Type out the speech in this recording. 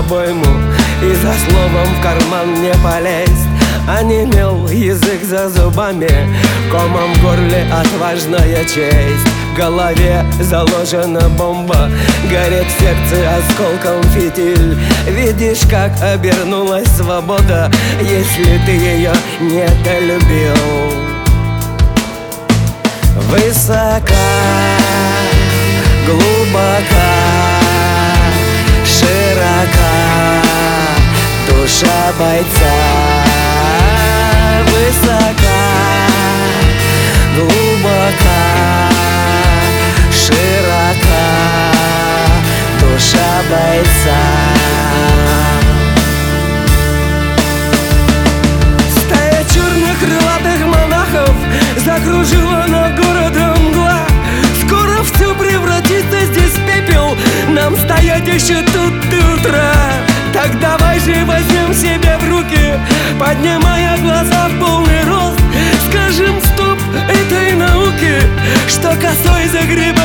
обойму и за словом в карман не полезть. Онемел язык за зубами, комом в горле отважная честь. В голове заложена бомба, горит в сердце осколком фитиль. Видишь, как обернулась свобода, если ты ее недолюбил. Высока, глубока, широка душа бойца. Высока, глубока, широка душа бойца. Стая черных крылатых монахов закружила над городом мгла. Скоро все превратится здесь в пепел, нам стоять еще тут до утра. Так давай же возьмем себя в руки, поднимая глаза в полный рост. Скажем стоп этой науке, что косой загребает